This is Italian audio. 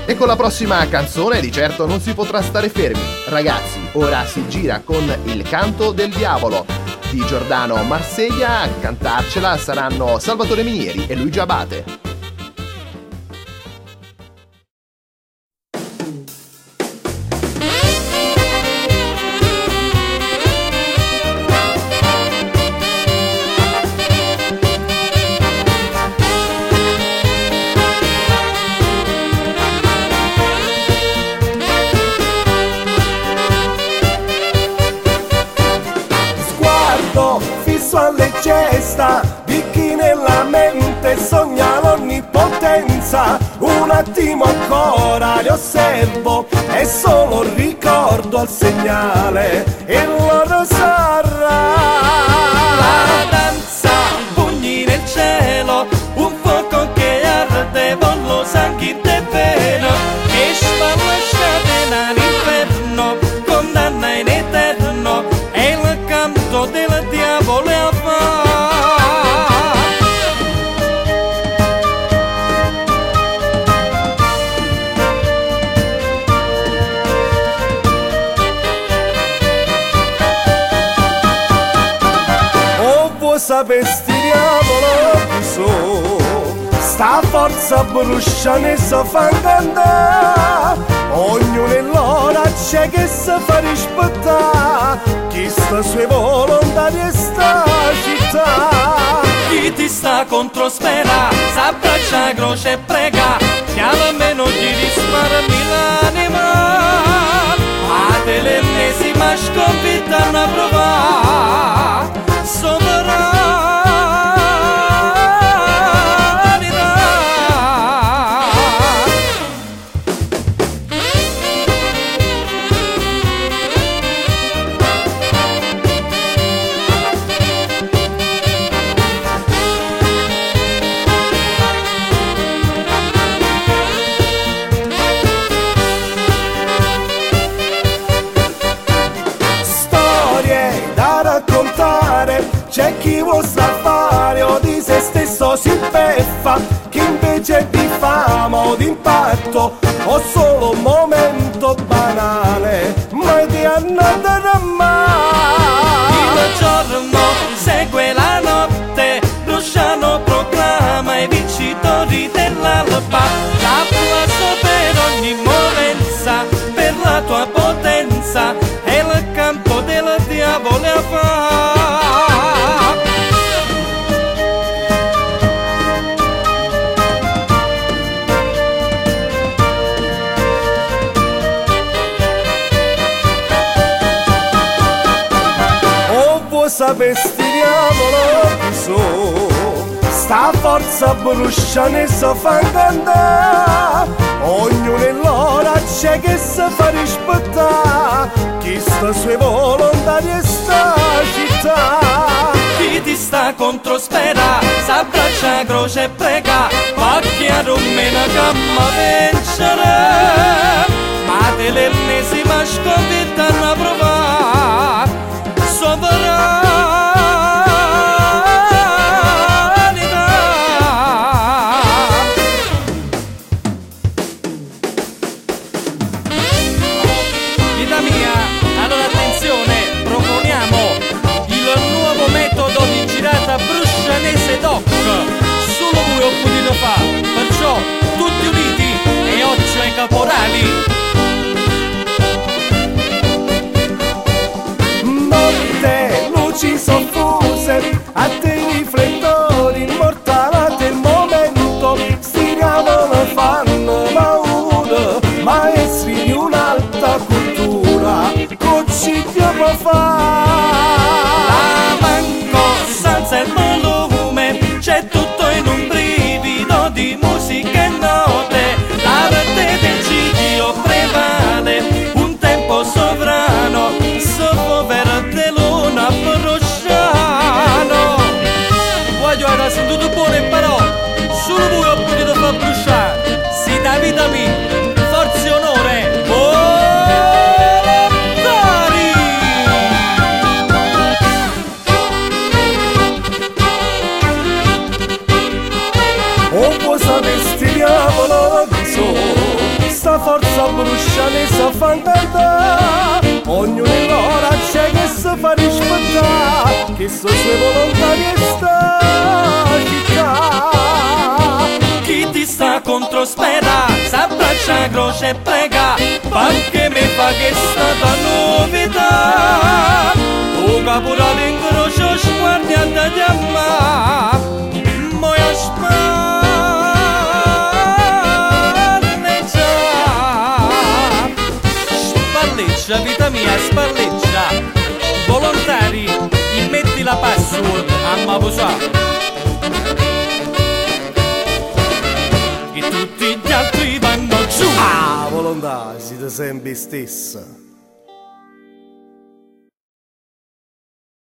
E con la prossima canzone di certo non si potrà stare fermi. Ragazzi, ora si gira con Il canto del diavolo di Giordano Marseglia. A cantarcela saranno Salvatore Minieri e Luigi Abate. Alle gesta di chi nella mente sogna l'onnipotenza. Un attimo ancora li osservo e solo ricordo al segnale il loro sarà. La danza, pugni nel cielo, un fuoco che arde, vollo sanguinte veno, che spalla scatena all'inferno, condanna in eterno, è il canto del diavolo. Sapesti diavolo chi so, sta forza brucia ne so fan cantare, ognuno in l'ora c'è che si fa rispettare, chi sta sue volontà di sta città. Chi ti sta contro spera, s'abbraccia a croce e prega, che almeno gli risparmi l'anima, a te l'ennesima sconfitta a provare. C'è chi vuol fare o di se stesso si beffa, chi invece di fama o di impatto o solo un momento banale, mai di annata mai. Il giorno segue la notte, Luciano proclama i vincitori dell'alba, l'applauso per ogni movenza, per la tua potenza, è il campo del diavolo a fare. Sapesti diavolo chi so, sta forza brucia ne so fan cantare, ognuno in l'ora c'è che si fa rispettare, chi sta sue volontà di sta città. Chi ti sta contro spera, s'abbraccia a croce e prega, pacchia rumena che vincere, ma te l'ennesima sconfitta a provare. Sovranità. Vita mia, allora attenzione, proponiamo il nuovo metodo di girata bruscianese doc, solo voi ho potuto fare, perciò tutti uniti e occhio ai caporali. Luci soffuse, a te i riflettori, immortalate il momento, sti diavolo fanno paura, maestri di un'alta cultura, così può fare. La manco senza il volume, c'è tutto in un brivido di musica e note, l'arte del ciglio prevale, un tempo sovrano, sopra verde luna brusciano. Voglio ora sentito buone parole, solo voi ho potuto far bruciare, si da vita mia, forza e onore, volontari! O può sapesti diavolo chi so, sta forza bruciane sa fan cantare, ognuno in l'ora c'è che si fa rispettare, che so sue volontà che sta città. Chi ti sta contro spera, s'abbraccia croce e prega, perché mi fa che stata novità. O caporale in croce sguardi a da chiamare, mo io spalleggia. Spalleggia, vita mia, spalleggia. Volontari, immetti la password a Mapusà. E tutti gli altri vanno giù. Ah, volontà, siete sempre stessa.